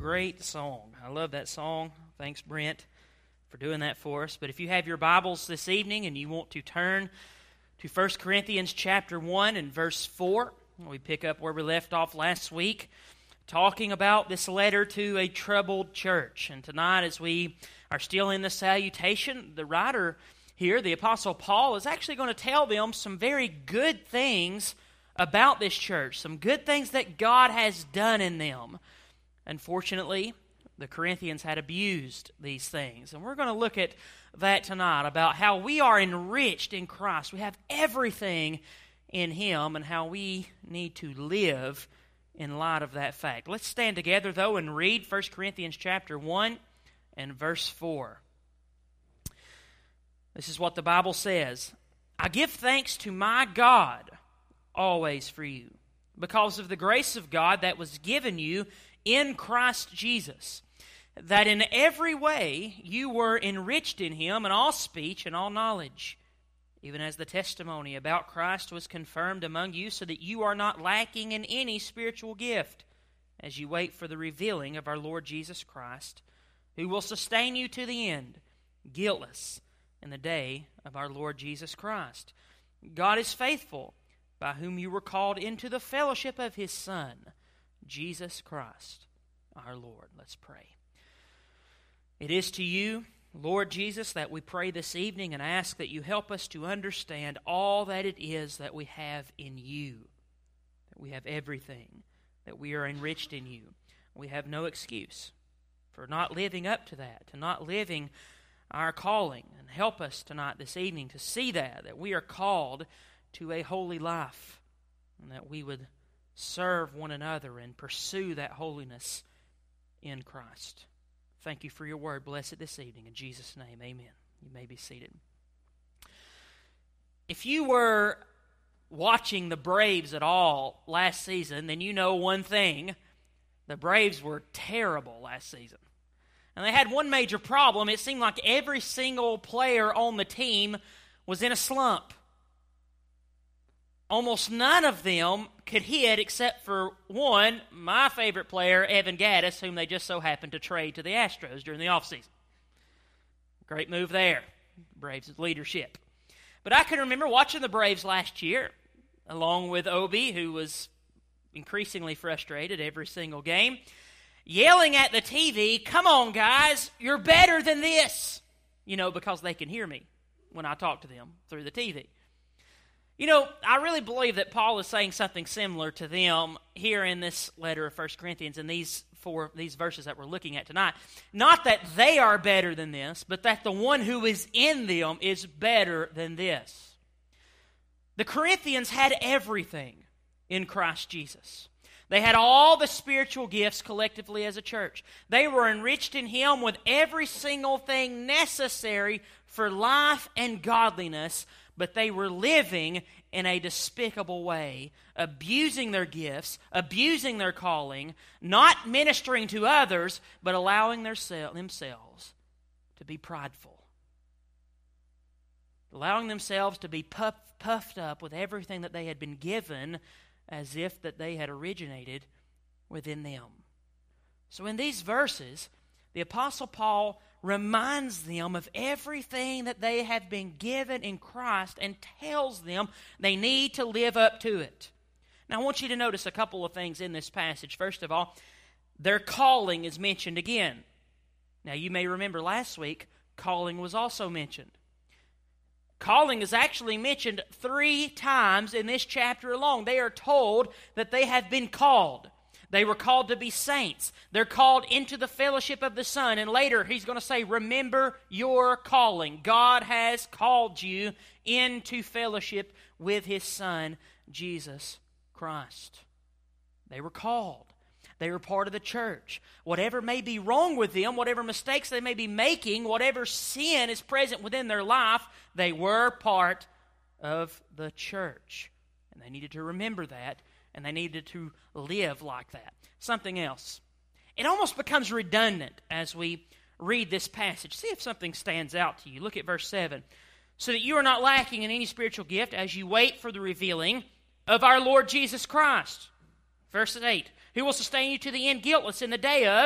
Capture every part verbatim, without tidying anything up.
great song. I love that song. Thanks, Brent, for doing that for us. But if you have your Bibles this evening and you want to turn to First Corinthians chapter one and verse four, we pick up where we left off last week, talking about this letter to a troubled church. And tonight, as we are still in the salutation, the writer here, the Apostle Paul, is actually going to tell them some very good things about this church, some good things that God has done in them. Unfortunately, the Corinthians had abused these things. And we're going to look at that tonight, about how we are enriched in Christ. We have everything in Him, and how we need to live in light of that fact. Let's stand together, though, and read First Corinthians chapter one and verse four. This is what the Bible says. I give thanks to my God always for you, because of the grace of God that was given you in Christ Jesus, that in every way you were enriched in Him in all speech and all knowledge, even as the testimony about Christ was confirmed among you, so that you are not lacking in any spiritual gift, as you wait for the revealing of our Lord Jesus Christ, who will sustain you to the end, guiltless in the day of our Lord Jesus Christ. God is faithful, by whom you were called into the fellowship of His Son, Jesus Christ, our Lord. Let's pray. It is to you, Lord Jesus, that we pray this evening and ask that you help us to understand all that it is that we have in you, that we have everything, that we are enriched in you. We have no excuse for not living up to that, to not living our calling. And help us tonight, this evening, to see that, that we are called to a holy life, and that we would serve one another and pursue that holiness in Christ. Thank you for your word. Bless it this evening. In Jesus' name, amen. You may be seated. If you were watching the Braves at all last season, then you know one thing. The Braves were terrible last season. And they had one major problem. It seemed like every single player on the team was in a slump. Almost none of them could hit except for one, my favorite player, Evan Gattis, whom they just so happened to trade to the Astros during the offseason. Great move there, Braves' leadership. But I can remember watching the Braves last year, along with Obi, who was increasingly frustrated every single game, yelling at the T V, "Come on, guys, you're better than this." You know, because they can hear me when I talk to them through the T V. You know, I really believe that Paul is saying something similar to them here in this letter of First Corinthians in these four these verses that we're looking at tonight. Not that they are better than this, but that the one who is in them is better than this. The Corinthians had everything in Christ Jesus. They had all the spiritual gifts collectively as a church. They were enriched in Him with every single thing necessary for life and godliness, but they were living in a despicable way, abusing their gifts, abusing their calling, not ministering to others, but allowing their se- themselves to be prideful. Allowing themselves to be puff, puffed up with everything that they had been given, as if that they had originated within them. So in these verses, the Apostle Paul reminds them of everything that they have been given in Christ and tells them they need to live up to it. Now I want you to notice a couple of things in this passage. First of all, their calling is mentioned again. Now you may remember last week, calling was also mentioned. Calling is actually mentioned three times in this chapter alone. They are told that they have been called. They were called to be saints. They're called into the fellowship of the Son. And later he's going to say, remember your calling. God has called you into fellowship with His Son, Jesus Christ. They were called. They were part of the church. Whatever may be wrong with them, whatever mistakes they may be making, whatever sin is present within their life, they were part of the church. And they needed to remember that, and they needed to live like that. Something else. It almost becomes redundant as we read this passage. See if something stands out to you. Look at verse seven. So that you are not lacking in any spiritual gift as you wait for the revealing of our Lord Jesus Christ. Verse eight. Who will sustain you to the end guiltless in the day of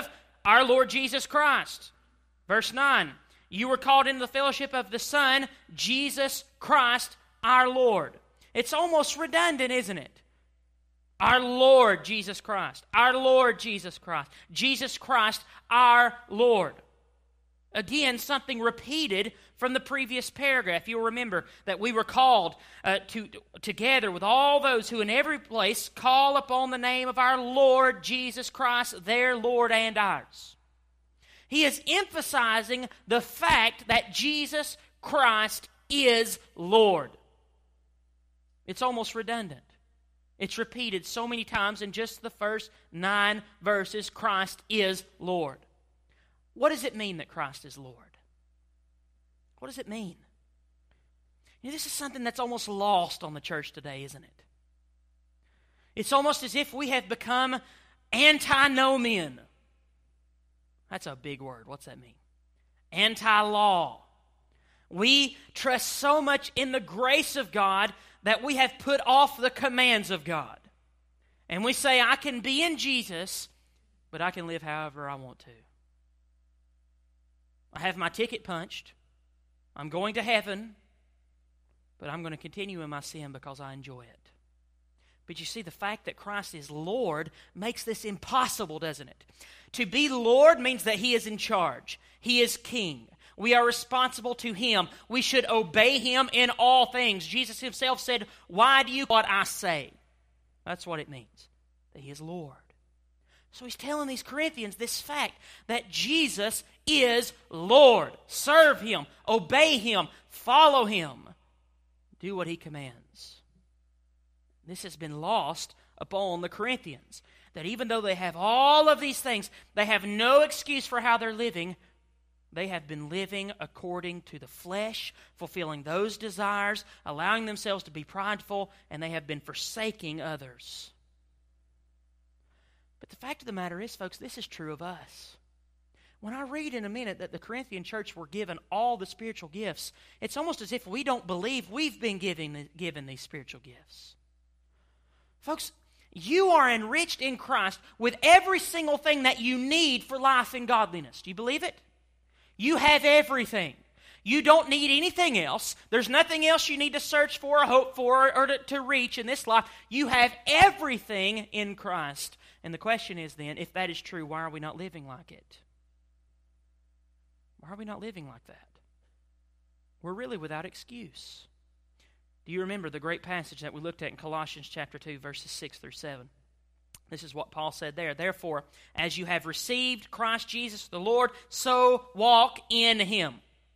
our Lord Jesus Christ. Verse nine, you were called into the fellowship of the Son, Jesus Christ, our Lord. It's almost redundant, isn't it? Our Lord Jesus Christ. Our Lord Jesus Christ. Jesus Christ, our Lord. Again, something repeated from the previous paragraph. You'll remember that we were called uh, to together with all those who in every place call upon the name of our Lord Jesus Christ, their Lord and ours. He is emphasizing the fact that Jesus Christ is Lord. It's almost redundant. It's repeated so many times in just the first nine verses. Christ is Lord. What does it mean that Christ is Lord? What does it mean? You know, this is something that's almost lost on the church today, isn't it? It's almost as if we have become antinomian. That's a big word. What's that mean? Anti-law. We trust so much in the grace of God that we have put off the commands of God. And we say, I can be in Jesus, but I can live however I want to. I have my ticket punched. I'm going to heaven, but I'm going to continue in my sin because I enjoy it. But you see, the fact that Christ is Lord makes this impossible, doesn't it? To be Lord means that He is in charge. He is King. We are responsible to Him. We should obey Him in all things. Jesus Himself said, why do you do what I say? That's what it means, that He is Lord. So He's telling these Corinthians this fact that Jesus is Lord. Serve Him, obey Him, follow Him, do what He commands. This has been lost upon the Corinthians, that even though they have all of these things, they have no excuse for how they're living. They have been living according to the flesh, fulfilling those desires, allowing themselves to be prideful, and they have been forsaking others. But the fact of the matter is, folks, this is true of us. When I read in a minute that the Corinthian church were given all the spiritual gifts, it's almost as if we don't believe we've been given, given these spiritual gifts. Folks, you are enriched in Christ with every single thing that you need for life and godliness. Do you believe it? You have everything. You don't need anything else. There's nothing else you need to search for or hope for or to, to reach in this life. You have everything in Christ. And the question is then, if that is true, why are we not living like it? Why are we not living like that? We're really without excuse. Do you remember the great passage that we looked at in Colossians chapter two, verses six through seven? This is what Paul said there. Therefore, as you have received Christ Jesus the Lord, so walk in Him.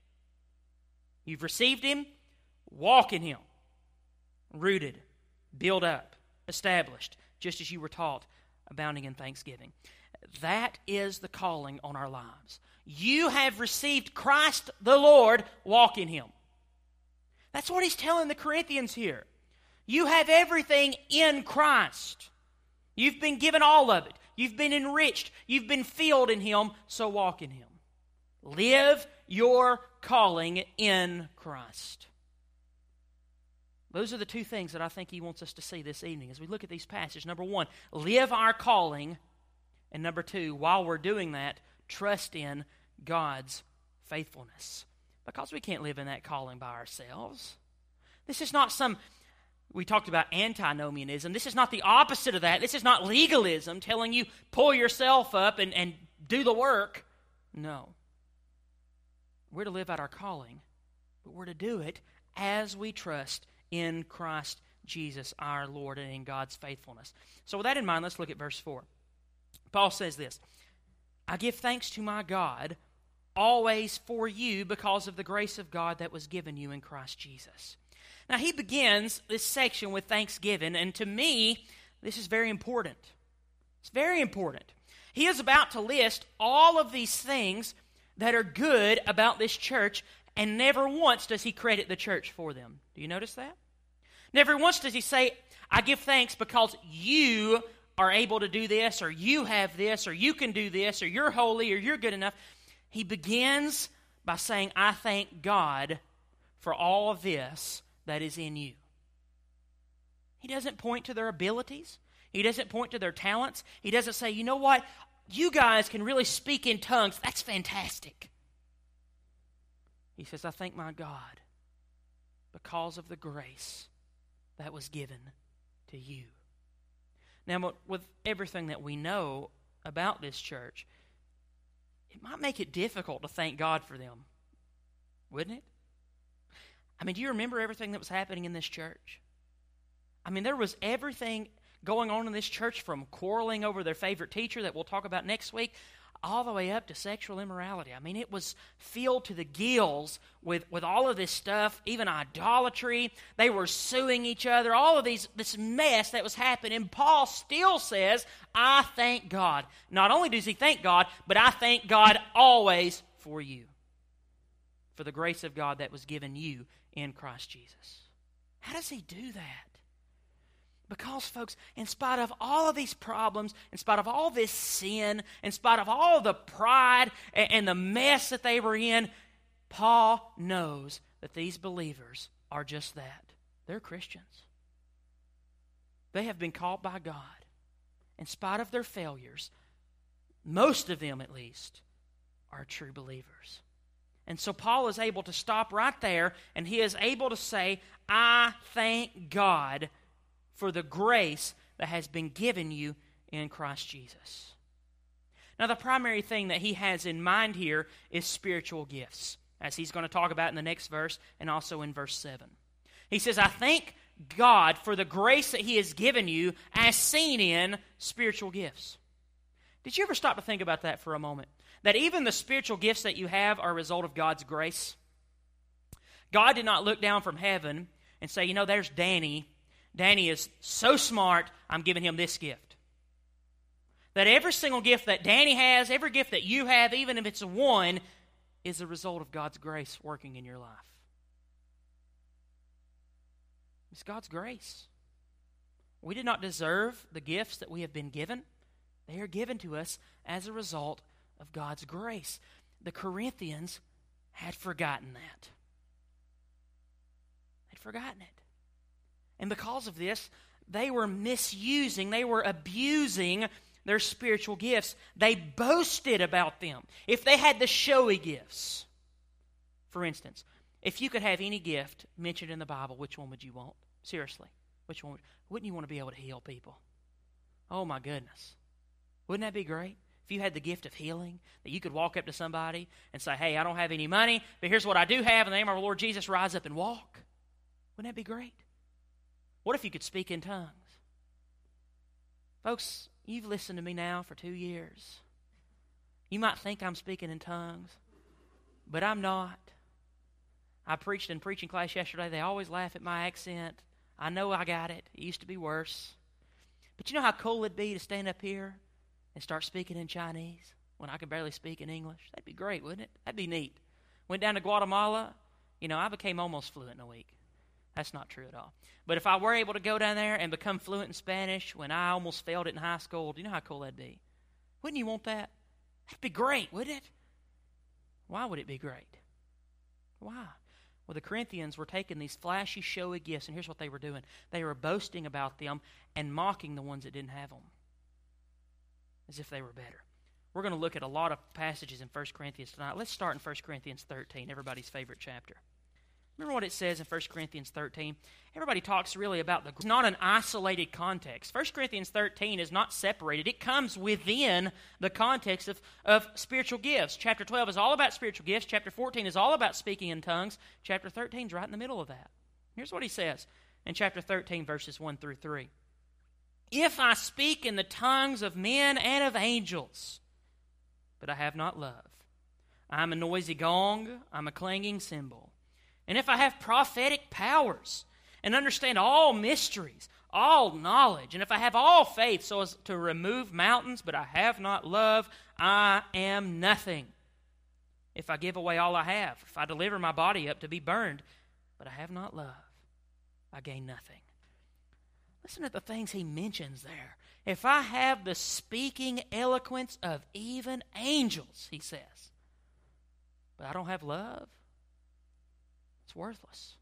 You've received Him, walk in Him. Rooted, built up, established, just as you were taught, abounding in thanksgiving. That is the calling on our lives. You have received Christ the Lord, walk in Him. That's what he's telling the Corinthians here. You have everything in Christ. You've been given all of it. You've been enriched. You've been filled in Him, so walk in Him. Live your calling in Christ. Those are the two things that I think he wants us to see this evening as we look at these passages. Number one, live our calling. And number two, while we're doing that, trust in God's faithfulness. Because we can't live in that calling by ourselves. This is not some, we talked about antinomianism. This is not the opposite of that. This is not legalism telling you pull yourself up and, and do the work. No. We're to live out our calling, but we're to do it as we trust in Christ Jesus our Lord and in God's faithfulness. So with that in mind, let's look at verse four. Paul says this, I give thanks to my God always for you because of the grace of God that was given you in Christ Jesus. Now he begins this section with thanksgiving, and to me, this is very important. It's very important. He is about to list all of these things that are good about this church, and never once does he credit the church for them. Do you notice that? Never once does he say, I give thanks because you are able to do this, or you have this, or you can do this, or you're holy, or you're good enough. He begins by saying, I thank God for all of this that is in you. He doesn't point to their abilities. He doesn't point to their talents. He doesn't say, you know what, you guys can really speak in tongues. That's fantastic. He says, I thank my God because of the grace that was given to you. Now, with everything that we know about this church, it might make it difficult to thank God for them, wouldn't it? I mean, do you remember everything that was happening in this church? I mean, there was everything going on in this church, from quarreling over their favorite teacher that we'll talk about next week, all the way up to sexual immorality. I mean, it was filled to the gills with, with all of this stuff, even idolatry. They were suing each other, all of these this mess that was happening. Paul still says, I thank God. Not only does he thank God, but I thank God always for you, for the grace of God that was given you in Christ Jesus. How does he do that? Because, folks, in spite of all of these problems, in spite of all this sin, in spite of all the pride and, and the mess that they were in, Paul knows that these believers are just that. They're Christians. They have been called by God. In spite of their failures, most of them at least are true believers. And so Paul is able to stop right there, and he is able to say, I thank God for the grace that has been given you in Christ Jesus. Now, the primary thing that he has in mind here is spiritual gifts, as he's going to talk about in the next verse and also in verse seven. He says, I thank God for the grace that he has given you as seen in spiritual gifts. Did you ever stop to think about that for a moment? That even the spiritual gifts that you have are a result of God's grace? God did not look down from heaven and say, you know, there's Danny. Danny is so smart, I'm giving him this gift. That every single gift that Danny has, every gift that you have, even if it's one, is a result of God's grace working in your life. It's God's grace. We did not deserve the gifts that we have been given. They are given to us as a result of God's grace. The Corinthians had forgotten that. They'd forgotten it. And because of this, they were misusing, they were abusing their spiritual gifts. They boasted about them. If they had the showy gifts, for instance, if you could have any gift mentioned in the Bible, which one would you want? Seriously, which one? Would, wouldn't you want to be able to heal people? Oh my goodness. Wouldn't that be great? If you had the gift of healing, that you could walk up to somebody and say, hey, I don't have any money, but here's what I do have. In the name of our Lord Jesus, rise up and walk. Wouldn't that be great? What if you could speak in tongues? Folks, you've listened to me now for two years. You might think I'm speaking in tongues, but I'm not. I preached in preaching class yesterday. They always laugh at my accent. I know I got it. It used to be worse. But you know how cool it'd be to stand up here and start speaking in Chinese when I can barely speak in English? That'd be great, wouldn't it? That'd be neat. Went down to Guatemala. You know, I became almost fluent in a week. That's not true at all. But if I were able to go down there and become fluent in Spanish when I almost failed it in high school, do you know how cool that'd be? Wouldn't you want that? That'd be great, wouldn't it? Why would it be great? Why? Well, the Corinthians were taking these flashy, showy gifts, and here's what they were doing. They were boasting about them and mocking the ones that didn't have them, as if they were better. We're going to look at a lot of passages in First Corinthians tonight. Let's start in First Corinthians thirteen, everybody's favorite chapter. Remember what it says in First Corinthians thirteen? Everybody talks really about the... It's not an isolated context. First Corinthians thirteen is not separated. It comes within the context of, of spiritual gifts. Chapter twelve is all about spiritual gifts. Chapter fourteen is all about speaking in tongues. Chapter thirteen is right in the middle of that. Here's what he says in chapter thirteen, verses one through three. If I speak in the tongues of men and of angels, but I have not love, I am a noisy gong, I'm a clanging cymbal. And if I have prophetic powers and understand all mysteries, all knowledge, and if I have all faith so as to remove mountains, but I have not love, I am nothing. If I give away all I have, if I deliver my body up to be burned, but I have not love, I gain nothing. Listen to the things he mentions there. If I have the speaking eloquence of even angels, he says, but I don't have love, it's worthless.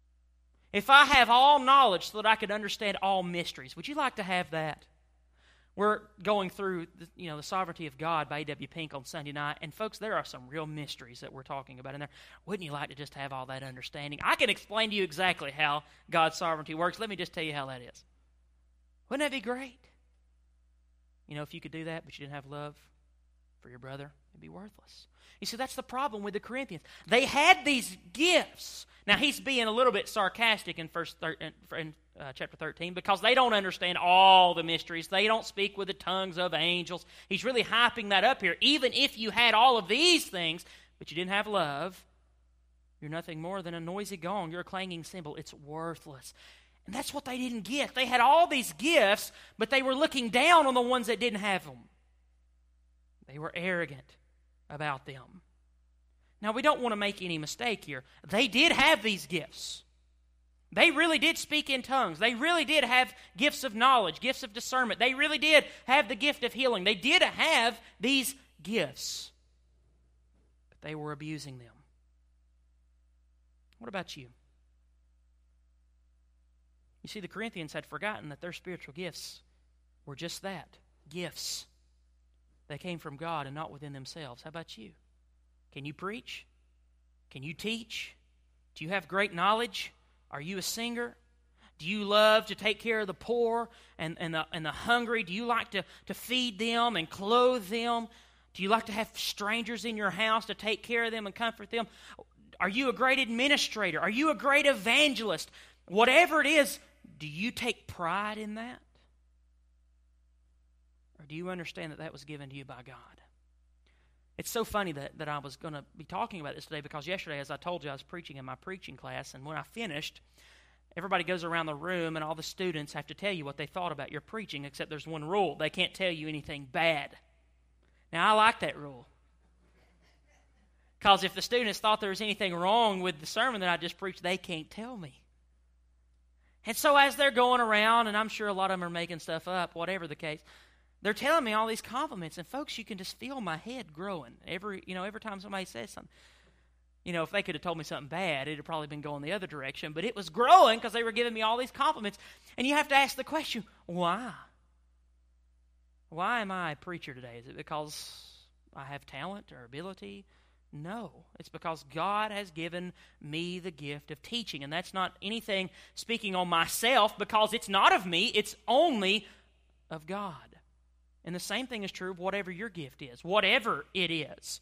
If I have all knowledge so that I could understand all mysteries, would you like to have that? We're going through, the, you know, the Sovereignty of God by A W Pink on Sunday night, and folks, there are some real mysteries that we're talking about in there. Wouldn't you like to just have all that understanding? I can explain to you exactly how God's sovereignty works. Let me just tell you how that is. Wouldn't that be great? You know, if you could do that, but you didn't have love for your brother, it'd be worthless. You see, that's the problem with the Corinthians. They had these gifts. Now, he's being a little bit sarcastic in first thir- in uh, chapter thirteen because they don't understand all the mysteries. They don't speak with the tongues of angels. He's really hyping that up here. Even if you had all of these things, but you didn't have love, you're nothing more than a noisy gong. You're a clanging cymbal. It's worthless. And that's what they didn't get. They had all these gifts, but they were looking down on the ones that didn't have them. They were arrogant about them. Now, we don't want to make any mistake here. They did have these gifts. They really did speak in tongues. They really did have gifts of knowledge, gifts of discernment. They really did have the gift of healing. They did have these gifts, but they were abusing them. What about you? You see, the Corinthians had forgotten that their spiritual gifts were just that, gifts. They came from God and not within themselves. How about you? Can you preach? Can you teach? Do you have great knowledge? Are you a singer? Do you love to take care of the poor and, and, the, and the hungry? Do you like to, to feed them and clothe them? Do you like to have strangers in your house to take care of them and comfort them? Are you a great administrator? Are you a great evangelist? Whatever it is, do you take pride in that? Or do you understand that that was given to you by God? It's so funny that, that I was going to be talking about this today because yesterday, as I told you, I was preaching in my preaching class, and when I finished, everybody goes around the room and all the students have to tell you what they thought about your preaching, except there's one rule. They can't tell you anything bad. Now, I like that rule. Because if the students thought there was anything wrong with the sermon that I just preached, they can't tell me. And so as they're going around, and I'm sure a lot of them are making stuff up, whatever the case, they're telling me all these compliments, and folks, you can just feel my head growing every, you know, every time somebody says something. You know, if they could have told me something bad, it'd have probably been going the other direction, but it was growing because they were giving me all these compliments. And you have to ask the question, why? Why am I a preacher today? Is it because I have talent or ability? No, it's because God has given me the gift of teaching, and that's not anything speaking on myself because it's not of me, it's only of God. And the same thing is true of whatever your gift is, whatever it is.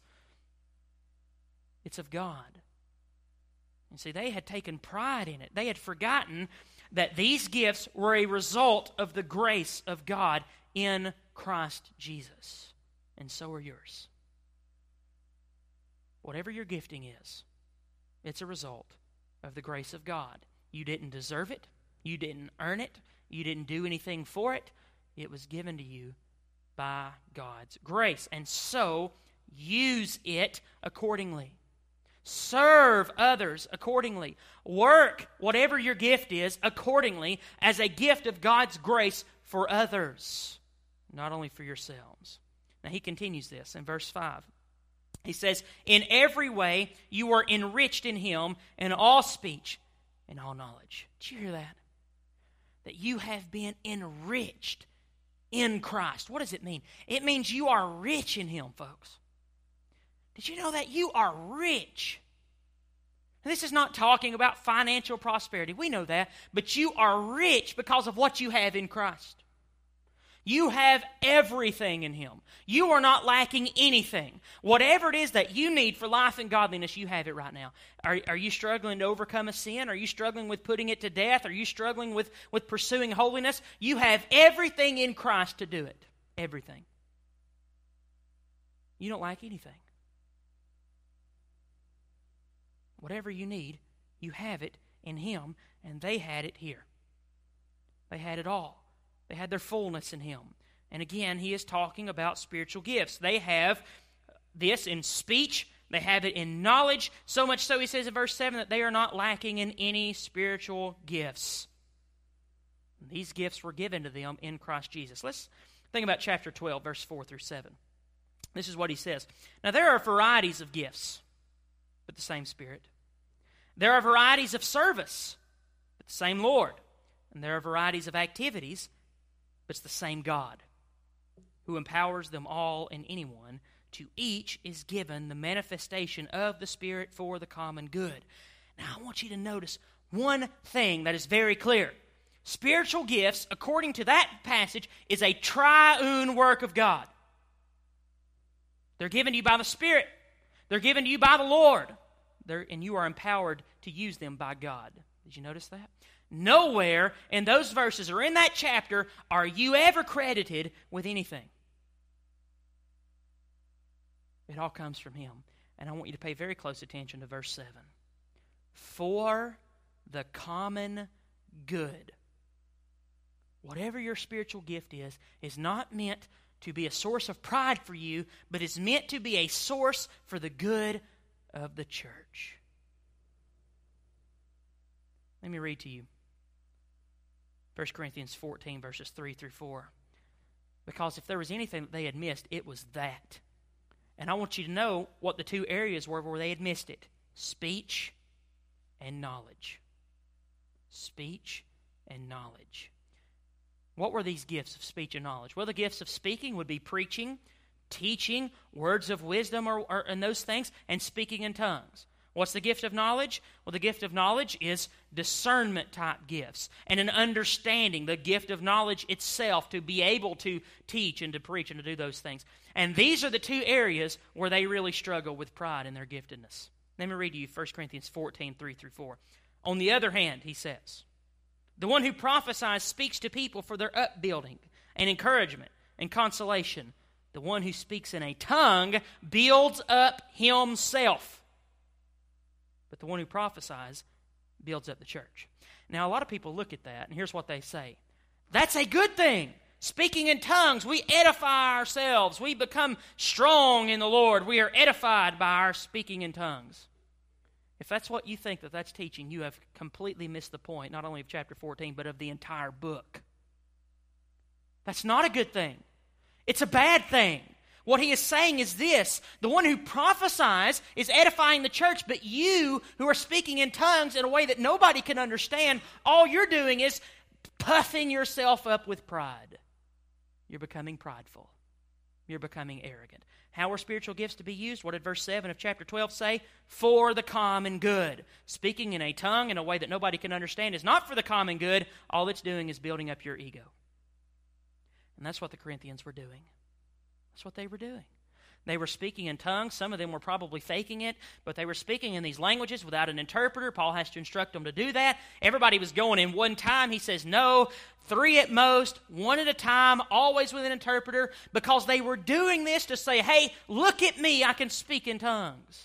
It's of God. And see, they had taken pride in it. They had forgotten that these gifts were a result of the grace of God in Christ Jesus. And so are yours. Whatever your gifting is, it's a result of the grace of God. You didn't deserve it. You didn't earn it. You didn't do anything for it. It was given to you by God's grace. And so, use it accordingly. Serve others accordingly. Work whatever your gift is accordingly as a gift of God's grace for others, not only for yourselves. Now, he continues this in verse five. He says, in every way you are enriched in Him in all speech and all knowledge. Did you hear that? That you have been enriched in Christ. What does it mean? It means you are rich in Him, folks. Did you know that? You are rich. And this is not talking about financial prosperity. We know that. But you are rich because of what you have in Christ. You have everything in Him. You are not lacking anything. Whatever it is that you need for life and godliness, you have it right now. Are, are you struggling to overcome a sin? Are you struggling with putting it to death? Are you struggling with, with pursuing holiness? You have everything in Christ to do it. Everything. You don't lack anything. Whatever you need, you have it in Him, and they had it here. They had it all. They had their fullness in Him. And again, he is talking about spiritual gifts. They have this in speech. They have it in knowledge. So much so, he says in verse seven, that they are not lacking in any spiritual gifts. And these gifts were given to them in Christ Jesus. Let's think about chapter twelve, verse four through seven. This is what he says. Now, there are varieties of gifts, but the same Spirit. There are varieties of service, but the same Lord. And there are varieties of activities, but it's the same God. who empowers them all and anyone. To each is given the manifestation of the Spirit for the common good. Now, I want you to notice one thing that is very clear. Spiritual gifts, according to that passage, is a triune work of God. They're given to you by the Spirit. They're given to you by the Lord. They're, and you are empowered to use them by God. Did you notice that? Nowhere in those verses or in that chapter are you ever credited with anything. It all comes from Him. And I want you to pay very close attention to verse seven. For the common good. Whatever your spiritual gift is, is not meant to be a source of pride for you, but is meant to be a source for the good of the church. Let me read to you First Corinthians fourteen, verses three through four. Because if there was anything that they had missed, it was that. And I want you to know what the two areas were where they had missed it. Speech and knowledge. Speech and knowledge. What were these gifts of speech and knowledge? Well, the gifts of speaking would be preaching, teaching, words of wisdom, or, or and those things, and speaking in tongues. What's the gift of knowledge? Well, the gift of knowledge is discernment type gifts and an understanding, the gift of knowledge itself, to be able to teach and to preach and to do those things. And these are the two areas where they really struggle with pride in their giftedness. Let me read to you First Corinthians fourteen, three through four. On the other hand, he says, the one who prophesies speaks to people for their upbuilding and encouragement and consolation. The one who speaks in a tongue builds up himself. But the one who prophesies builds up the church. Now, a lot of people look at that, and here's what they say. That's a good thing. Speaking in tongues, we edify ourselves. We become strong in the Lord. We are edified by our speaking in tongues. If that's what you think that that's teaching, you have completely missed the point, not only of chapter fourteen, but of the entire book. That's not a good thing. It's a bad thing. What he is saying is this: the one who prophesies is edifying the church, but you who are speaking in tongues in a way that nobody can understand, all you're doing is puffing yourself up with pride. You're becoming prideful. You're becoming arrogant. How are spiritual gifts to be used? What did verse seven of chapter twelve say? For the common good. Speaking in a tongue in a way that nobody can understand is not for the common good. All it's doing is building up your ego. And that's what the Corinthians were doing. That's what they were doing. They were speaking in tongues. Some of them were probably faking it, but they were speaking in these languages without an interpreter. Paul has to instruct them to do that. Everybody was going in one time. He says, no, three at most, one at a time, always with an interpreter, because they were doing this to say, hey, look at me, I can speak in tongues.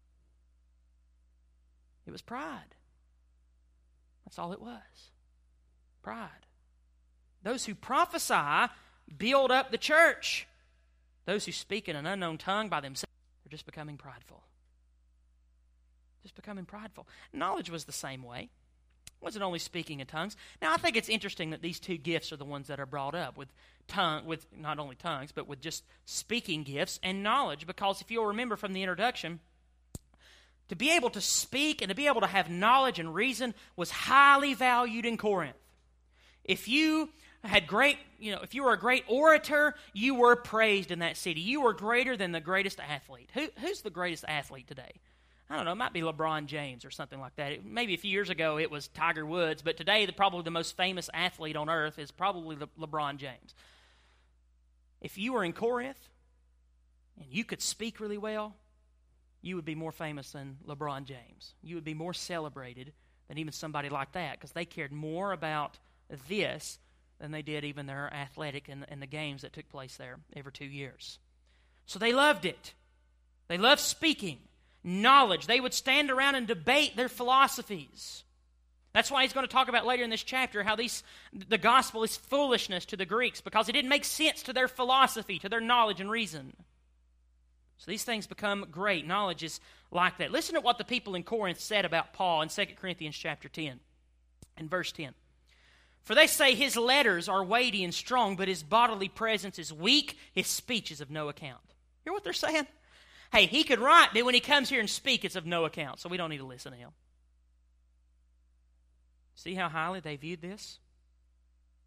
It was pride. That's all it was. Pride. Those who prophesy build up the church. Those who speak in an unknown tongue by themselves are just becoming prideful. Just becoming prideful. Knowledge was the same way. It wasn't only speaking in tongues. Now, I think it's interesting that these two gifts are the ones that are brought up, with tongue, with not only tongues, but with just speaking gifts and knowledge, because if you'll remember from the introduction, to be able to speak and to be able to have knowledge and reason was highly valued in Corinth. If you had great, you know, if you were a great orator, you were praised in that city. You were greater than the greatest athlete. Who, who's the greatest athlete today? I don't know, it might be LeBron James or something like that. It, maybe a few years ago it was Tiger Woods, but today the, probably the most famous athlete on earth is probably Le, LeBron James. If you were in Corinth and you could speak really well, you would be more famous than LeBron James. You would be more celebrated than even somebody like that, because they cared more about this than they did even their athletic and, and the games that took place there every two years. So they loved it. They loved speaking, knowledge. They would stand around and debate their philosophies. That's why he's going to talk about later in this chapter how these the gospel is foolishness to the Greeks, because it didn't make sense to their philosophy, to their knowledge and reason. So these things become great. Knowledge is like that. Listen to what the people in Corinth said about Paul in Second Corinthians chapter ten and verse ten. For they say his letters are weighty and strong, but his bodily presence is weak, his speech is of no account. Hear what they're saying? Hey, he could write, but when he comes here and speak, it's of no account, so we don't need to listen to him. See how highly they viewed this?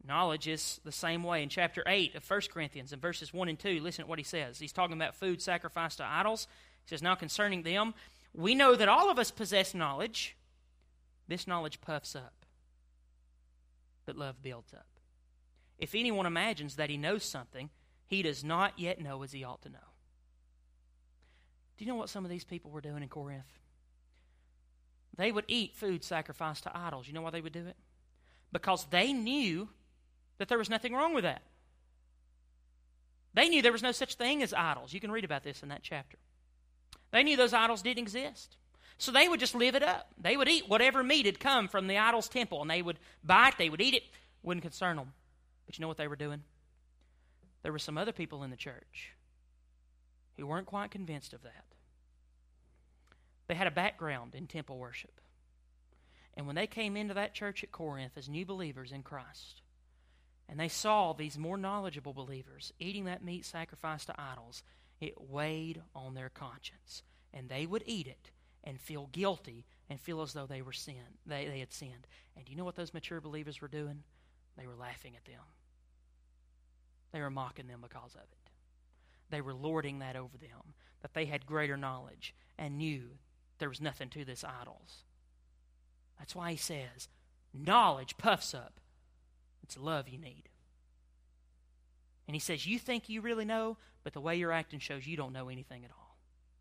Knowledge is the same way. In chapter eight of First Corinthians, in verses one and two, listen to what he says. He's talking about food sacrificed to idols. He says, now concerning them, we know that all of us possess knowledge. This knowledge puffs up, but love builds up. If anyone imagines that he knows something, he does not yet know as he ought to know. Do you know what some of these people were doing in Corinth? They would eat food sacrificed to idols. You know why they would do it? Because they knew that there was nothing wrong with that. They knew there was no such thing as idols. You can read about this in that chapter. They knew those idols didn't exist. So they would just live it up. They would eat whatever meat had come from the idol's temple, and they would buy it, they would eat it. Wouldn't concern them. But you know what they were doing? There were some other people in the church who weren't quite convinced of that. They had a background in temple worship. And when they came into that church at Corinth as new believers in Christ, and they saw these more knowledgeable believers eating that meat sacrificed to idols, it weighed on their conscience. And they would eat it and feel guilty and feel as though they were sin, they, they had sinned. And do you know what those mature believers were doing? They were laughing at them. They were mocking them because of it. They were lording that over them, that they had greater knowledge and knew there was nothing to this idols. That's why he says, knowledge puffs up. It's love you need. And he says, you think you really know, but the way you're acting shows you don't know anything at all.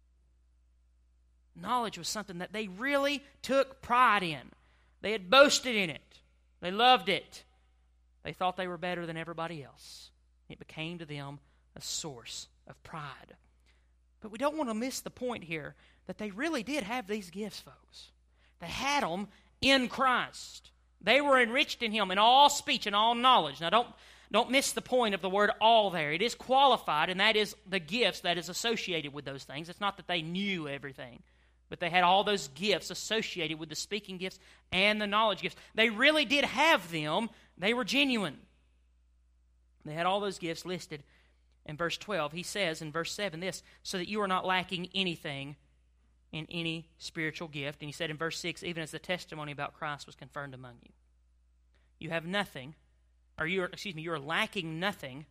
Knowledge was something that they really took pride in. They had boasted in it. They loved it. They thought they were better than everybody else. It became to them a source of pride. But we don't want to miss the point here that they really did have these gifts, folks. They had them in Christ. They were enriched in Him in all speech and all knowledge. Now don't, don't miss the point of the word all there. It is qualified, and that is the gifts that is associated with those things. It's not that they knew everything, but they had all those gifts associated with the speaking gifts and the knowledge gifts. They really did have them. They were genuine. They had all those gifts listed in verse twelve. He says in verse seven this, so that you are not lacking anything in any spiritual gift. And he said in verse six, even as the testimony about Christ was confirmed among you. You have nothing, or you are, excuse me, you are lacking nothing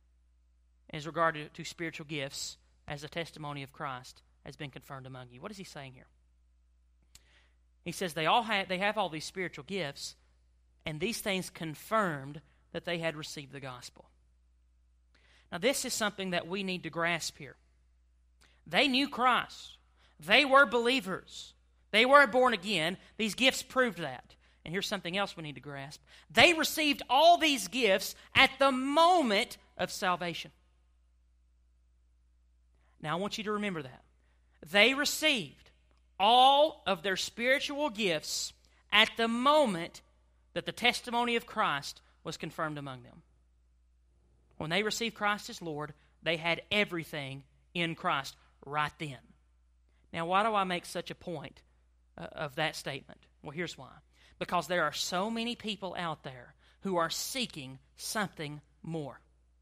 as regard to, to spiritual gifts as the testimony of Christ has been confirmed among you. What is he saying here? He says they all have, they have all these spiritual gifts, and these things confirmed that they had received the gospel. Now this is something that we need to grasp here. They knew Christ. They were believers. They were born again. These gifts proved that. And here's something else we need to grasp. They received all these gifts at the moment of salvation. Now I want you to remember that. They received all of their spiritual gifts at the moment that the testimony of Christ was confirmed among them. When they received Christ as Lord, they had everything in Christ right then. Now, why do I make such a point uh, of that statement? Well, here's why. Because there are so many people out there who are seeking something more.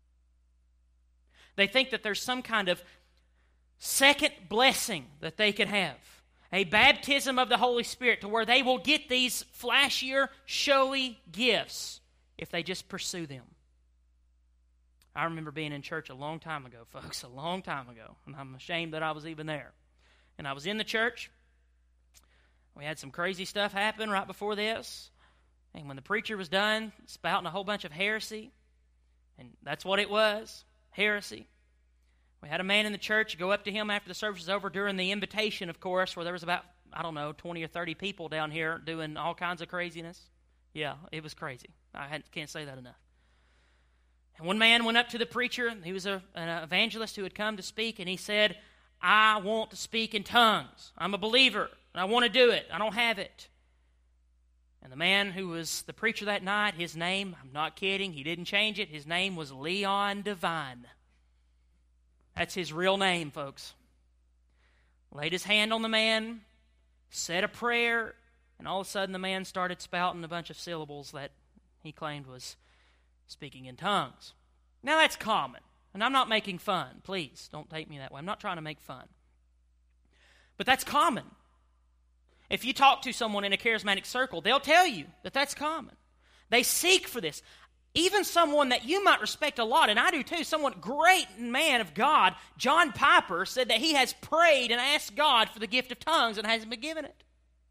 They think that there's some kind of second blessing that they could have. A baptism of the Holy Spirit to where they will get these flashier, showy gifts if they just pursue them. I remember being in church a long time ago, folks, a long time ago. And I'm ashamed that I was even there. And I was in the church. We had some crazy stuff happen right before this. And when the preacher was done spouting a whole bunch of heresy, and that's what it was, heresy. We had a man in the church go up to him after the service was over during the invitation, of course, where there was about, I don't know, twenty or thirty people down here doing all kinds of craziness. Yeah, it was crazy. I can't say that enough. And one man went up to the preacher. He was a, an evangelist who had come to speak, and he said, I want to speak in tongues. I'm a believer, and I want to do it. I don't have it. And the man who was the preacher that night, his name, I'm not kidding, he didn't change it. His name was Leon Devine. That's his real name, folks. Laid his hand on the man, said a prayer, and all of a sudden the man started spouting a bunch of syllables that he claimed was speaking in tongues. Now that's common. And I'm not making fun. Please, don't take me that way. I'm not trying to make fun. But that's common. If you talk to someone in a charismatic circle, they'll tell you that that's common. They seek for this. Even someone that you might respect a lot, and I do too, someone great man of God, John Piper, said that he has prayed and asked God for the gift of tongues and hasn't been given it.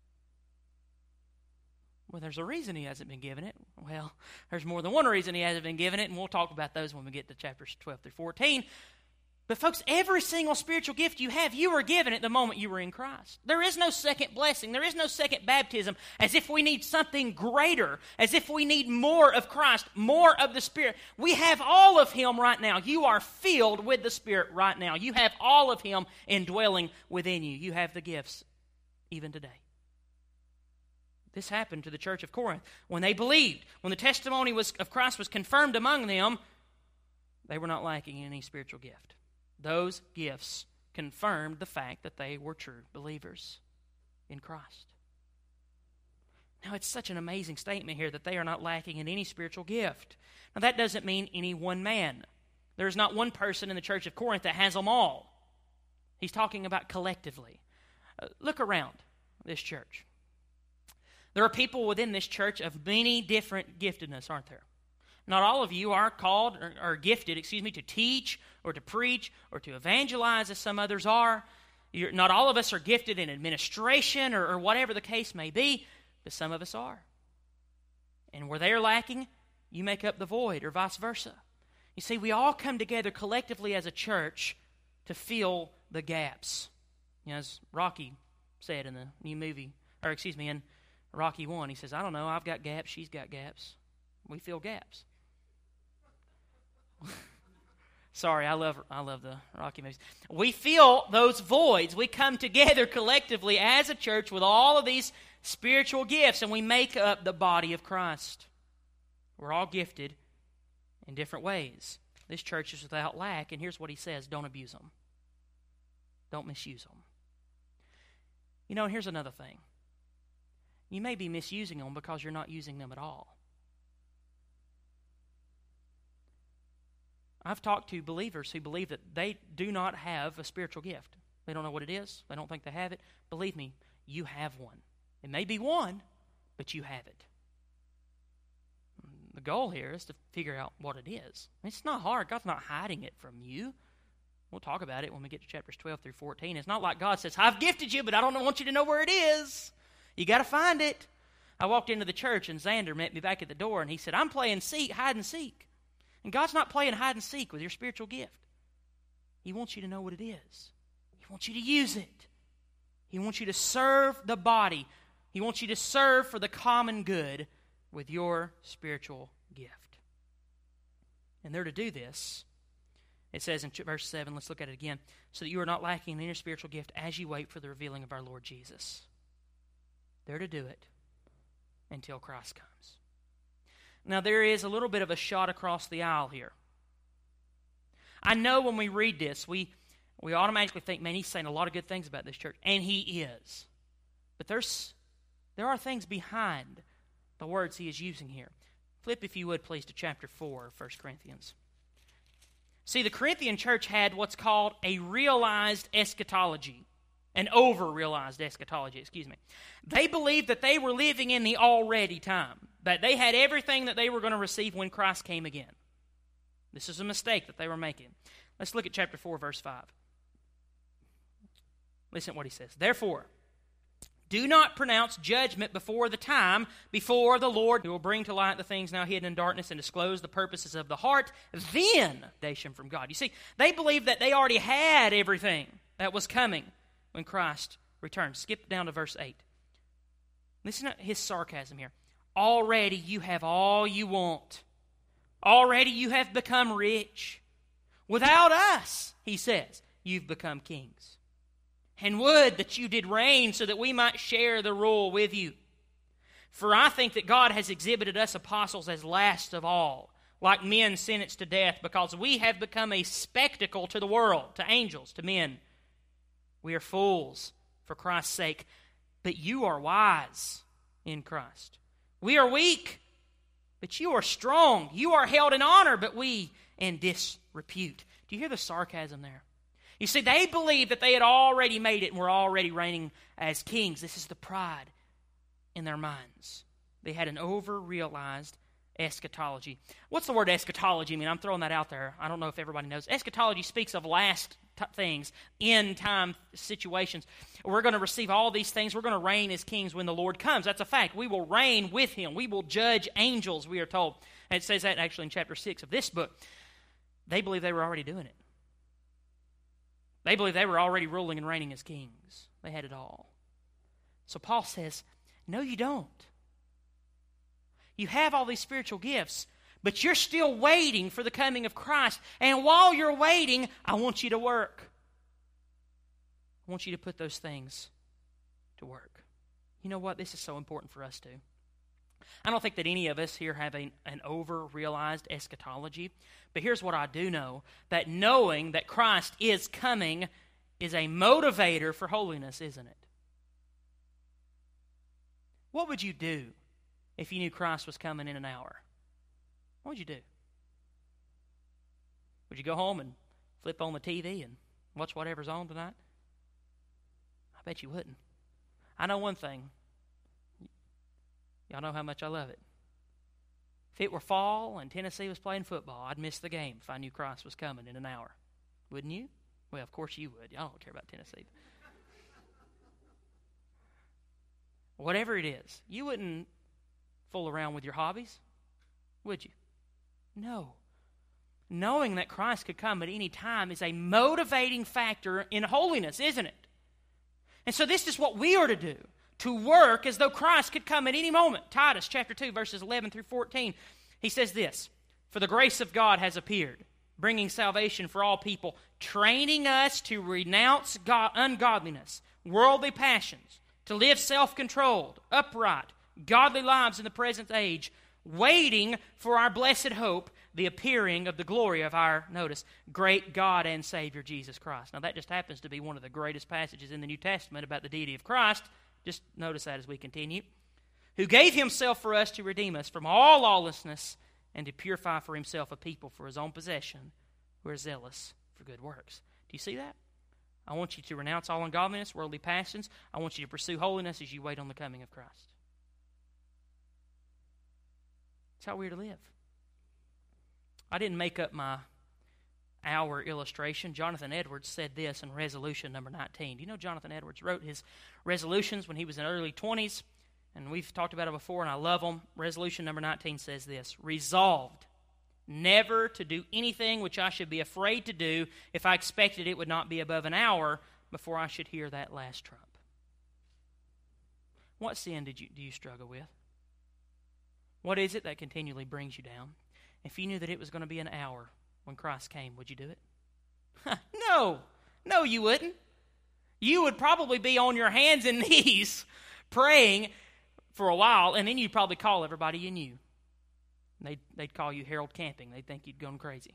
Well, there's a reason he hasn't been given it. Well, there's more than one reason he hasn't been given it, and we'll talk about those when we get to chapters twelve through fourteen. But folks, every single spiritual gift you have, you were given at the moment you were in Christ. There is no second blessing. There is no second baptism, as if we need something greater, as if we need more of Christ, more of the Spirit. We have all of Him right now. You are filled with the Spirit right now. You have all of Him indwelling within you. You have the gifts even today. This happened to the church of Corinth. When they believed, when the testimony was, of Christ was confirmed among them, they were not lacking in any spiritual gift. Those gifts confirmed the fact that they were true believers in Christ. Now, it's such an amazing statement here that they are not lacking in any spiritual gift. Now, that doesn't mean any one man. There's not one person in the church of Corinth that has them all. He's talking about collectively. Uh, look around this church. There are people within this church of many different giftedness, aren't there? Not all of you are called or, or gifted, excuse me, to teach or to preach or to evangelize as some others are. You're, not all of us are gifted in administration or, or whatever the case may be, but some of us are. And where they're lacking, you make up the void or vice versa. You see, we all come together collectively as a church to fill the gaps. You know, as Rocky said in the new movie, or excuse me, in Rocky one, he says, I don't know, I've got gaps, she's got gaps. We fill gaps. Sorry, I love I love the Rocky movies. We fill those voids. We come together collectively as a church with all of these spiritual gifts, and we make up the body of Christ. We're all gifted in different ways. This church is without lack, and here's what he says, don't abuse them. Don't misuse them. You know, and here's another thing. You may be misusing them because you're not using them at all. I've talked to believers who believe that they do not have a spiritual gift. They don't know what it is. They don't think they have it. Believe me, you have one. It may be one, but you have it. The goal here is to figure out what it is. It's not hard. God's not hiding it from you. We'll talk about it when we get to chapters twelve through fourteen. It's not like God says, I've gifted you, but I don't want you to know where it is. You got to find it. I walked into the church, and Xander met me back at the door, and he said, I'm playing seek, hide and seek. And God's not playing hide and seek with your spiritual gift. He wants you to know what it is. He wants you to use it. He wants you to serve the body. He wants you to serve for the common good with your spiritual gift. And they're to do this. It says in verse seven, let's look at it again, so that you are not lacking in any spiritual gift as you wait for the revealing of our Lord Jesus. They're to do it until Christ comes. Now, there is a little bit of a shot across the aisle here. I know when we read this, we, we automatically think, man, he's saying a lot of good things about this church. And he is. But there's there are things behind the words he is using here. Flip, if you would, please, to chapter four of First Corinthians. See, the Corinthian church had what's called a realized eschatology. An over-realized eschatology, excuse me. They believed that they were living in the already time. That they had everything that they were going to receive when Christ came again. This is a mistake that they were making. Let's look at chapter four, verse five. Listen to what he says. Therefore, do not pronounce judgment before the time, before the Lord who will bring to light the things now hidden in darkness and disclose the purposes of the heart, then nation from God. You see, they believed that they already had everything that was coming when Christ returned. Skip down to verse eight. Listen to his sarcasm here. Already you have all you want. Already you have become rich. Without us, he says, you've become kings. And would that you did reign so that we might share the rule with you. For I think that God has exhibited us apostles as last of all, like men sentenced to death, because we have become a spectacle to the world, to angels, to men. We are fools for Christ's sake, but you are wise in Christ. We are weak, but you are strong. You are held in honor, but we in disrepute. Do you hear the sarcasm there? You see, they believed that they had already made it and were already reigning as kings. This is the pride in their minds. They had an over-realized eschatology. What's the word eschatology mean? I'm throwing that out there. I don't know if everybody knows. Eschatology speaks of last t- things, end time situations. We're going to receive all these things. We're going to reign as kings when the Lord comes. That's a fact. We will reign with Him. We will judge angels, we are told. And it says that actually in chapter six of this book. They believe they were already doing it. They believe they were already ruling and reigning as kings. They had it all. So Paul says, no, you don't. You have all these spiritual gifts, but you're still waiting for the coming of Christ. And while you're waiting, I want you to work. I want you to put those things to work. You know what? This is so important for us too. I don't think that any of us here have a, an over-realized eschatology, but here's what I do know, that knowing that Christ is coming is a motivator for holiness, isn't it? What would you do if you knew Christ was coming in an hour? What would you do? Would you go home and flip on the T V and watch whatever's on tonight? I bet you wouldn't. I know one thing. Y'all know how much I love it. If it were fall and Tennessee was playing football, I'd miss the game if I knew Christ was coming in an hour. Wouldn't you? Well, of course you would. Y'all don't care about Tennessee. Whatever it is, you wouldn't fool around with your hobbies, would you? No. Knowing that Christ could come at any time is a motivating factor in holiness, isn't it? And so this is what we are to do, to work as though Christ could come at any moment. Titus chapter two, verses eleven through fourteen, he says this, "For the grace of God has appeared, bringing salvation for all people, training us to renounce God, ungodliness, worldly passions, to live self-controlled, upright, godly lives in the present age, waiting for our blessed hope, the appearing of the glory of our," notice, "great God and Savior, Jesus Christ." Now that just happens to be one of the greatest passages in the New Testament about the deity of Christ. Just notice that as we continue. "Who gave Himself for us to redeem us from all lawlessness and to purify for Himself a people for His own possession who are zealous for good works." Do you see that? I want you to renounce all ungodliness, worldly passions. I want you to pursue holiness as you wait on the coming of Christ. That's how we're to live. I didn't make up my hour illustration. Jonathan Edwards said this in resolution number nineteen. Do you know Jonathan Edwards wrote his resolutions when he was in the early twenties? And we've talked about it before, and I love them. Resolution number nineteen says this: "Resolved never to do anything which I should be afraid to do if I expected it would not be above an hour before I should hear that last trump." What sin did you do you struggle with? What is it that continually brings you down? If you knew that it was going to be an hour when Christ came, would you do it? No. No, you wouldn't. You would probably be on your hands and knees praying for a while, and then you'd probably call everybody you knew. They'd, they'd call you Harold Camping. They'd think you'd gone crazy.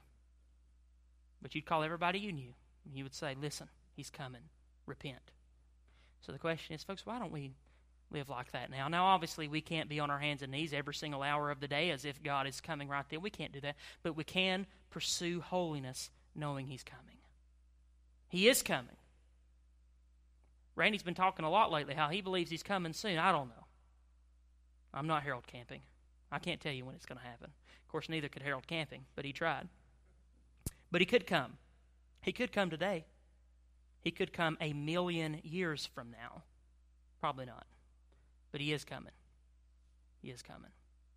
But you'd call everybody you knew, and you would say, "Listen, He's coming. Repent." So the question is, folks, why don't we live like that now? Now, obviously, we can't be on our hands and knees every single hour of the day as if God is coming right there. We can't do that. But we can pursue holiness knowing He's coming. He is coming. Randy's been talking a lot lately how he believes He's coming soon. I don't know. I'm not Harold Camping. I can't tell you when it's going to happen. Of course, neither could Harold Camping, but he tried. But He could come. He could come today. He could come a million years from now. Probably not. But He is coming. He is coming.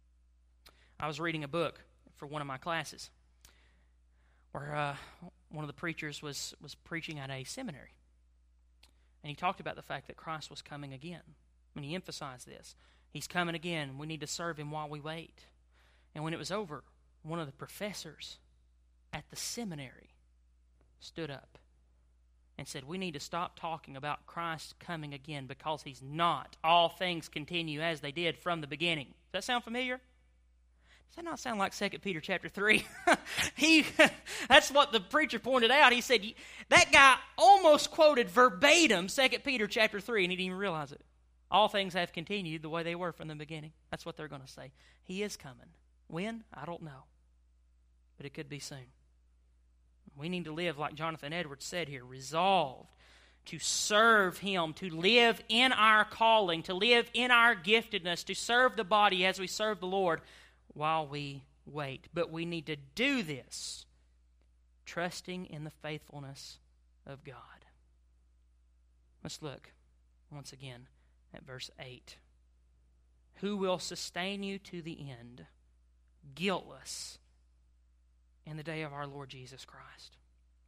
I was reading a book for one of my classes where uh, one of the preachers was, was preaching at a seminary. And he talked about the fact that Christ was coming again. And he emphasized this. He's coming again. We need to serve Him while we wait. And when it was over, one of the professors at the seminary stood up and said, "We need to stop talking about Christ coming again because He's not. All things continue as they did from the beginning." Does that sound familiar? Does that not sound like Second Peter chapter three? he, that's what the preacher pointed out. He said, that guy almost quoted verbatim Second Peter chapter three, and he didn't even realize it. All things have continued the way they were from the beginning. That's what they're going to say. He is coming. When? I don't know. But it could be soon. We need to live like Jonathan Edwards said here, resolved to serve Him, to live in our calling, to live in our giftedness, to serve the body as we serve the Lord while we wait. But we need to do this trusting in the faithfulness of God. Let's look once again at verse eight. Who will sustain you to the end, guiltless, in the day of our Lord Jesus Christ.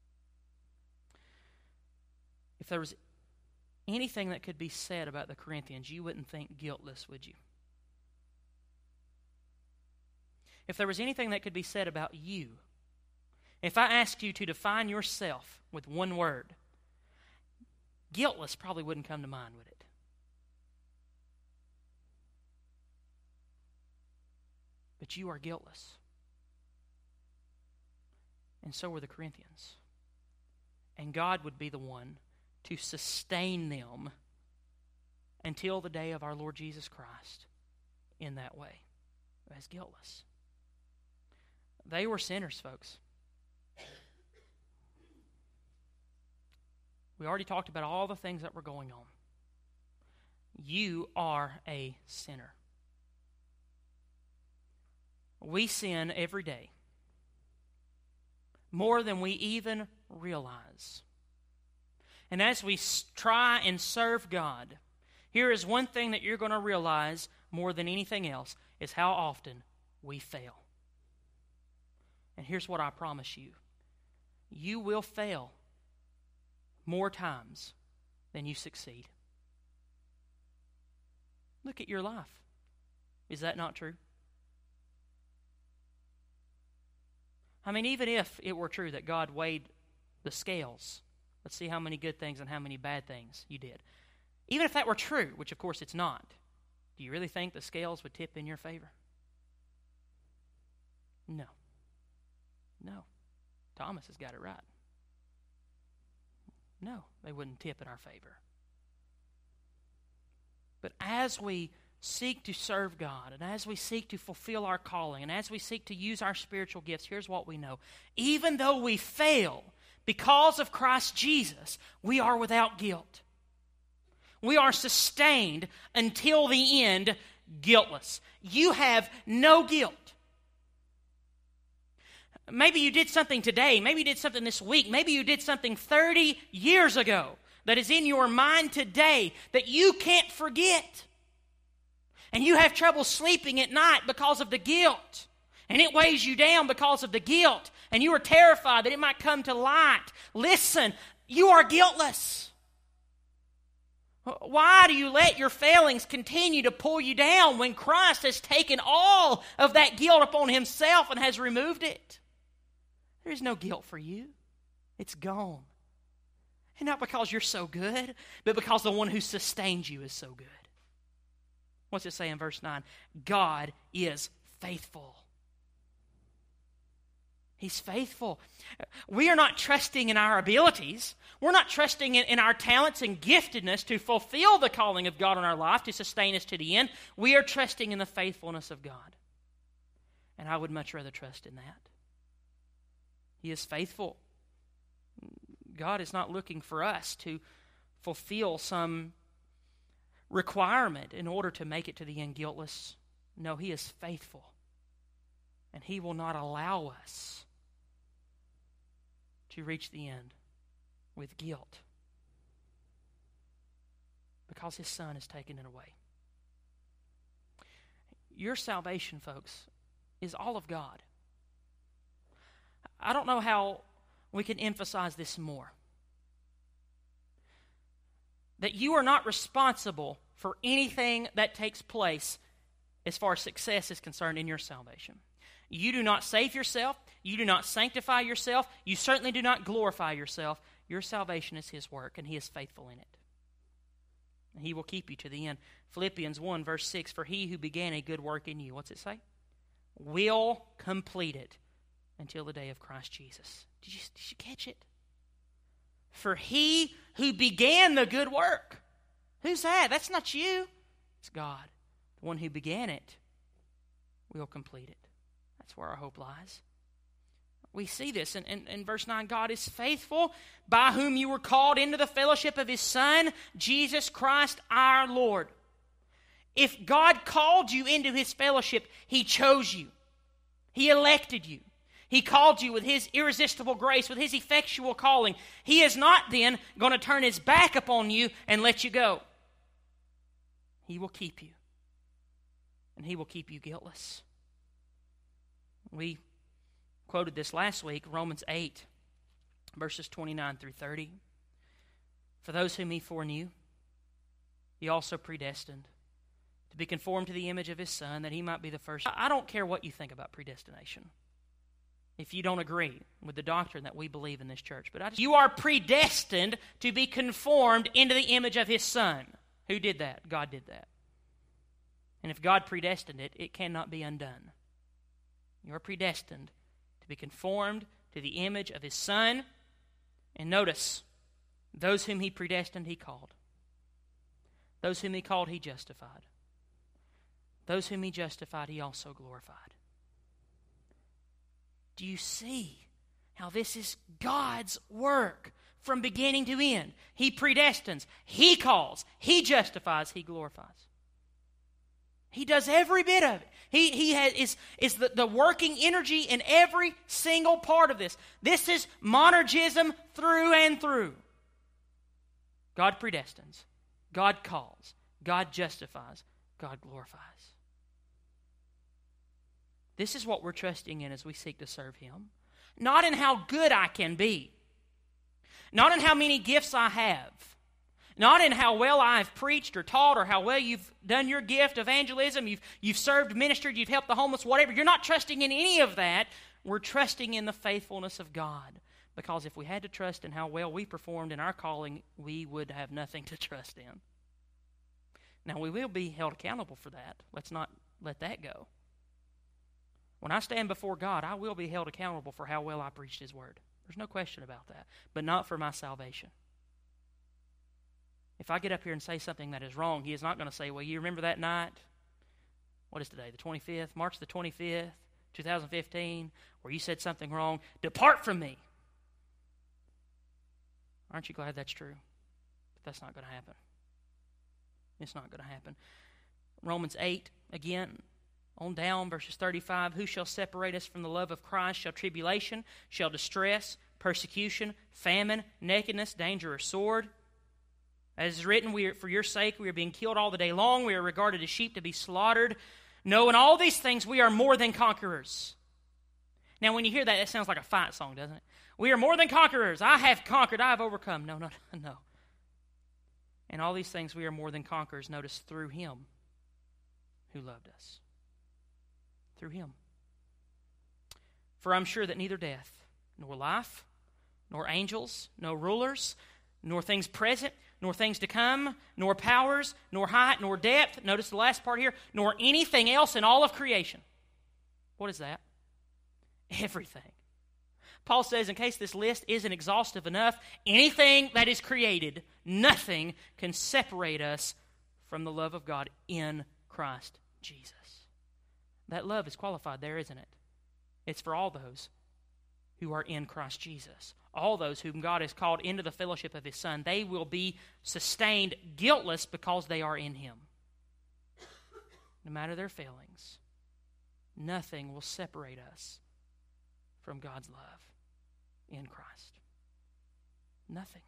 If there was anything that could be said about the Corinthians, you wouldn't think guiltless, would you? If there was anything that could be said about you, if I asked you to define yourself with one word, guiltless probably wouldn't come to mind, would it? But you are guiltless. And so were the Corinthians. And God would be the one to sustain them until the day of our Lord Jesus Christ in that way, as guiltless. They were sinners, folks. We already talked about all the things that were going on. You are a sinner. We sin every day, more than we even realize. And as we try and serve God, here is one thing that you're going to realize more than anything else, is how often we fail. And here's what I promise you. You will fail more times than you succeed. Look at your life. Is that not true? I mean, even if it were true that God weighed the scales, let's see how many good things and how many bad things you did. Even if that were true, which of course it's not, do you really think the scales would tip in your favor? No. No. Thomas has got it right. No, they wouldn't tip in our favor. But as we seek to serve God, and as we seek to fulfill our calling, and as we seek to use our spiritual gifts, here's what we know. Even though we fail, because of Christ Jesus, we are without guilt. We are sustained until the end, guiltless. You have no guilt. Maybe you did something today. Maybe you did something this week. Maybe you did something thirty years ago that is in your mind today that you can't forget. And you have trouble sleeping at night because of the guilt. And it weighs you down because of the guilt. And you are terrified that it might come to light. Listen, you are guiltless. Why do you let your failings continue to pull you down when Christ has taken all of that guilt upon himself and has removed it? There is no guilt for you. It's gone. And not because you're so good, but because the one who sustains you is so good. What's it say in verse nine? God is faithful. He's faithful. We are not trusting in our abilities. We're not trusting in, in our talents and giftedness to fulfill the calling of God in our life, to sustain us to the end. We are trusting in the faithfulness of God. And I would much rather trust in that. He is faithful. God is not looking for us to fulfill some requirement in order to make it to the end guiltless. No, He is faithful. And He will not allow us to reach the end with guilt because His Son has taken it away. Your salvation, folks, is all of God. I don't know how we can emphasize this more. That you are not responsible for anything that takes place as far as success is concerned in your salvation. You do not save yourself. You do not sanctify yourself. You certainly do not glorify yourself. Your salvation is His work, and He is faithful in it. And He will keep you to the end. Philippians one, verse six, for He who began a good work in you, what's it say? Will complete it until the day of Christ Jesus. Did you, did you catch it? For He who began the good work. Who's that? That's not you. It's God. The one who began it will complete it. That's where our hope lies. We see this in, in, in verse nine. God is faithful, by whom you were called into the fellowship of His Son, Jesus Christ our Lord. If God called you into His fellowship, He chose you. He elected you. He called you with His irresistible grace, with His effectual calling. He is not then going to turn His back upon you and let you go. He will keep you. And He will keep you guiltless. We quoted this last week, Romans eight, verses twenty-nine through thirty. For those whom He foreknew, He also predestined to be conformed to the image of His Son, that He might be the first. I don't care what you think about predestination, if you don't agree with the doctrine that we believe in this church. But I just, you are predestined to be conformed into the image of His Son. Who did that? God did that. And if God predestined it, it cannot be undone. You are predestined to be conformed to the image of His Son. And notice, those whom He predestined, He called. Those whom He called, He justified. Those whom He justified, He also glorified. Do you see how this is God's work from beginning to end? He predestines, He calls, He justifies, He glorifies. He does every bit of it. He, he has, is, is the, the working energy in every single part of this. This is monergism through and through. God predestines, God calls, God justifies, God glorifies. This is what we're trusting in as we seek to serve Him. Not in how good I can be. Not in how many gifts I have. Not in how well I've preached or taught or how well you've done your gift, evangelism, you've, you've served, ministered, you've helped the homeless, whatever. You're not trusting in any of that. We're trusting in the faithfulness of God. Because if we had to trust in how well we performed in our calling, we would have nothing to trust in. Now, we will be held accountable for that. Let's not let that go. When I stand before God, I will be held accountable for how well I preached His Word. There's no question about that. But not for my salvation. If I get up here and say something that is wrong, He is not going to say, well, you remember that night? What is today, the twenty-fifth? March the twenty-fifth, two thousand fifteen, where you said something wrong? Depart from me. Aren't you glad that's true? But that's not going to happen. It's not going to happen. Romans eight, again, on down, verses thirty-five, who shall separate us from the love of Christ? Shall tribulation, shall distress, persecution, famine, nakedness, danger, or sword? As is written, we are, for your sake we are being killed all the day long. We are regarded as sheep to be slaughtered. No, in all these things we are more than conquerors. Now, when you hear that, it sounds like a fight song, doesn't it? We are more than conquerors. I have conquered. I have overcome. No, no, no. In all these things we are more than conquerors. Notice, through Him who loved us. Through Him. For I'm sure that neither death, nor life, nor angels, nor rulers, nor things present, nor things to come, nor powers, nor height, nor depth. Notice the last part here. Nor anything else in all of creation. What is that? Everything. Paul says, in case this list isn't exhaustive enough, anything that is created, nothing can separate us from the love of God in Christ Jesus. That love is qualified there, isn't it? It's for all those who are in Christ Jesus. All those whom God has called into the fellowship of His Son, they will be sustained guiltless because they are in Him. No matter their failings, nothing will separate us from God's love in Christ. Nothing.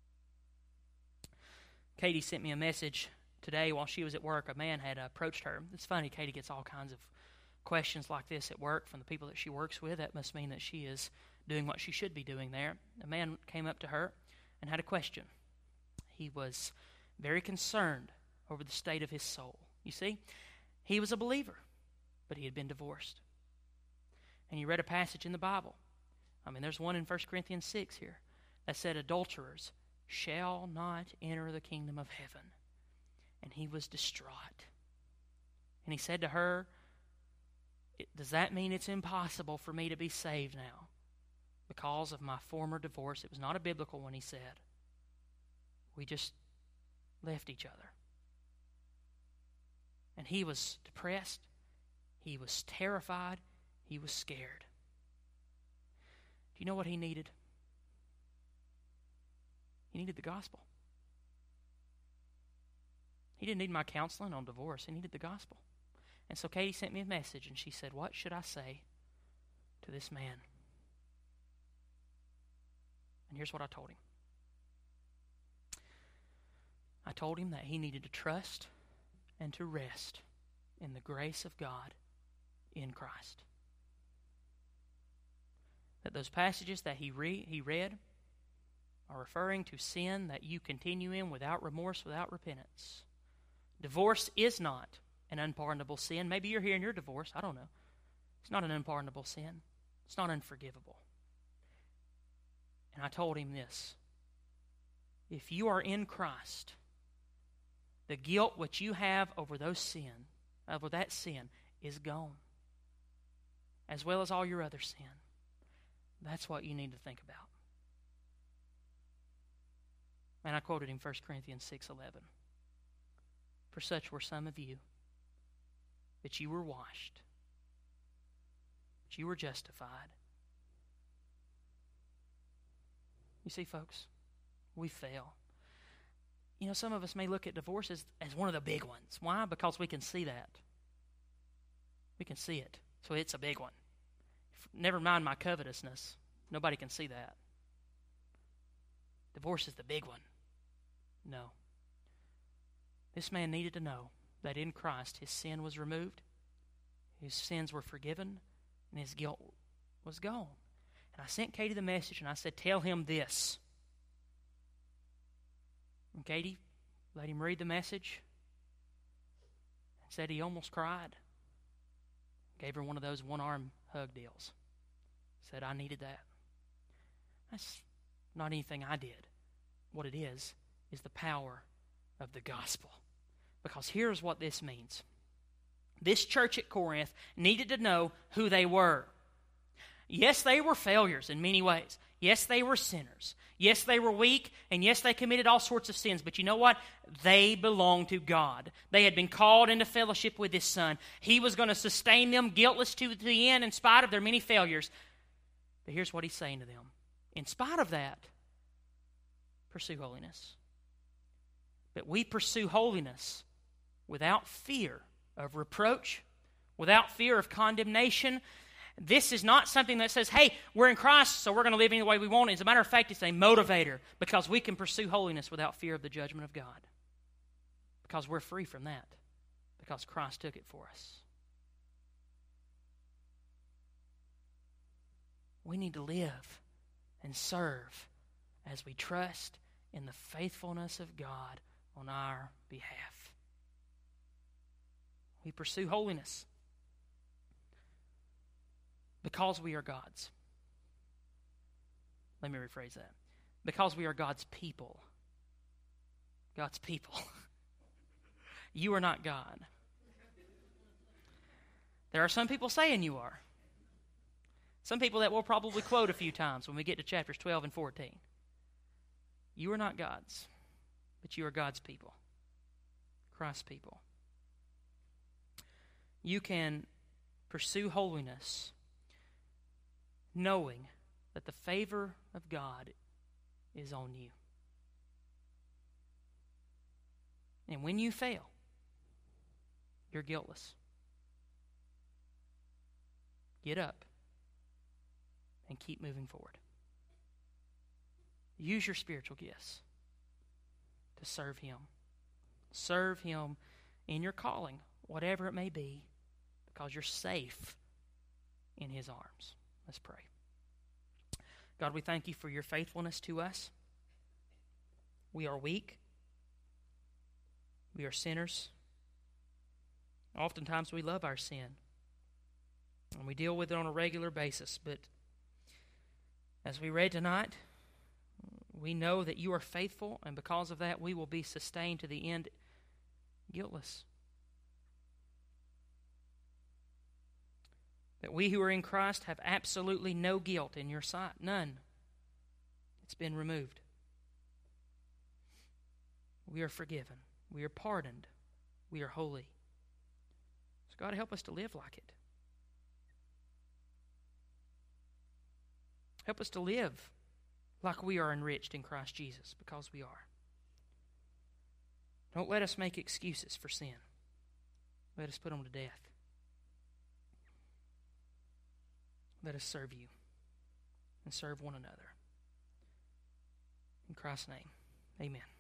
Katie sent me a message today while she was at work. A man had approached her. It's funny, Katie gets all kinds of questions like this at work from the people that she works with. That must mean that she is doing what she should be doing there. A man came up to her and had a question. He was very concerned over the state of his soul. You see, he was a believer, but he had been divorced. And he read a passage in the Bible. I mean, there's one in First Corinthians six here that said, adulterers shall not enter the kingdom of heaven. And he was distraught. And he said to her, does that mean it's impossible for me to be saved now because of my former divorce? It was not a biblical one, he said. We just left each other. And he was depressed. He was terrified. He was scared. Do you know what he needed? He needed the gospel. He didn't need my counseling on divorce. He needed the gospel. And so Katie sent me a message, and she said, what should I say to this man? And here's what I told him. I told him that he needed to trust and to rest in the grace of God in Christ. That those passages that he, re- he read are referring to sin that you continue in without remorse, without repentance. Divorce is not an unpardonable sin. Maybe you're here and you're divorced. I don't know. It's not an unpardonable sin. It's not unforgivable. And I told him this. If you are in Christ, the guilt which you have over those sin, over that sin, is gone. As well as all your other sin. That's what you need to think about. And I quoted him First Corinthians six eleven. For such were some of you, that you were washed, that you were justified. You see, folks, we fail. You know, some of us may look at divorce as, as one of the big ones. Why? Because we can see that. We can see it. So it's a big one. Never mind my covetousness. Nobody can see that. Divorce is the big one. No. This man needed to know that in Christ his sin was removed, his sins were forgiven, and his guilt was gone. And I sent Katie the message and I said, tell him this. And Katie let him read the message and said he almost cried. Gave her one of those one-arm hug deals. Said, I needed that. That's not anything I did. What it is, is the power of the gospel. Because here's what this means. This church at Corinth needed to know who they were. Yes, they were failures in many ways. Yes, they were sinners. Yes, they were weak, and yes, they committed all sorts of sins. But you know what? They belonged to God. They had been called into fellowship with His Son. He was going to sustain them guiltless to the end in spite of their many failures. But here's what He's saying to them. In spite of that, pursue holiness. But we pursue holiness without fear of reproach, without fear of condemnation. This is not something that says, hey, we're in Christ, so we're going to live any way we want. As a matter of fact, it's a motivator because we can pursue holiness without fear of the judgment of God. Because we're free from that. Because Christ took it for us. We need to live and serve as we trust in the faithfulness of God on our behalf. We pursue holiness because we are God's. Let me rephrase that. Because we are God's people. God's people. You are not God. There are some people saying you are. Some people that we'll probably quote a few times when we get to chapters twelve and fourteen. You are not God's, but you are God's people. Christ's people. You can pursue holiness knowing that the favor of God is on you. And when you fail, you're guiltless. Get up and keep moving forward. Use your spiritual gifts to serve Him. Serve Him in your calling, whatever it may be, because you're safe in His arms. Let's pray. God, we thank You for Your faithfulness to us. We are weak. We are sinners. Oftentimes we love our sin, and we deal with it on a regular basis. But as we read tonight, we know that You are faithful, and because of that, we will be sustained to the end guiltless. That we who are in Christ have absolutely no guilt in Your sight. None. It's been removed. We are forgiven. We are pardoned. We are holy. So God, help us to live like it. Help us to live like we are enriched in Christ Jesus, because we are. Don't let us make excuses for sin. Let us put them to death. Let us serve you and serve one another. In Christ's name, amen.